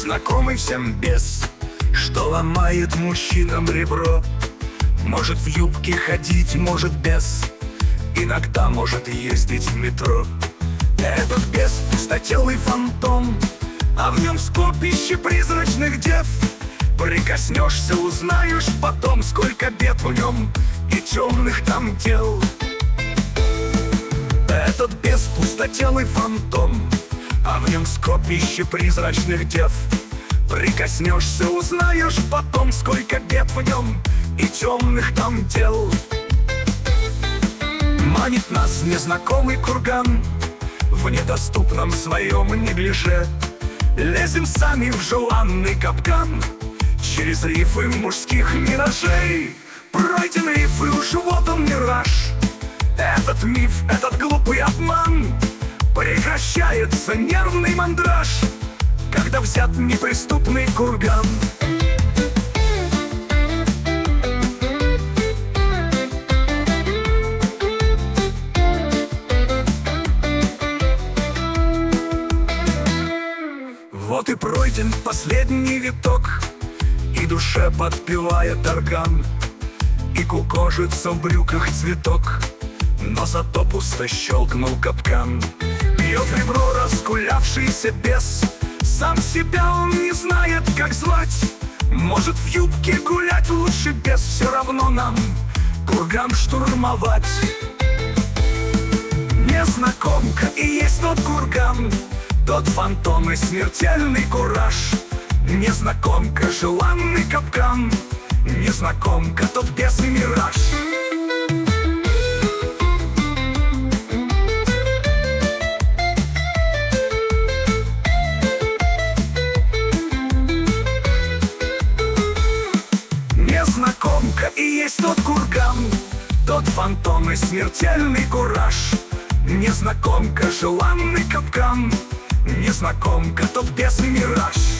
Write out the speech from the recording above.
Знакомый всем бес, что ломает мужчинам ребро. Может в юбке ходить, может без, иногда может ездить в метро. Этот бес — пустотелый фантом, а в нем скопище призрачных дев. Прикоснешься, узнаешь потом, сколько бед в нем и темных там дел. Этот бес — пустотелый фантом, а в нем скопище призрачных дев. Прикоснешься, узнаешь потом, сколько бед в нем и темных там дел. Манит нас незнакомый курган в недоступном своем неглиже. Лезем сами в желанный капкан через рифы мужских миражей. Пройден риф, и уж вот он мираж. Этот миф, этот глупый обман. Прекращается нервный мандраж, когда взят неприступный курган. Вот и пройден последний виток, и душе подпевает орган, и кукожится в брюках цветок, но зато пусто щелкнул капкан. Бьет ребро разгулявшийся бес, сам себя он не знает, как звать. Может в юбке гулять лучше без, все равно нам курган штурмовать. Незнакомка и есть тот курган, тот фантом и смертельный кураж. Незнакомка — желанный капкан, незнакомка — тот бес и мираж. Незнакомка и есть тот курган, тот фантом и смертельный кураж. Незнакомка — желанный капкан, незнакомка — тот бес и мираж.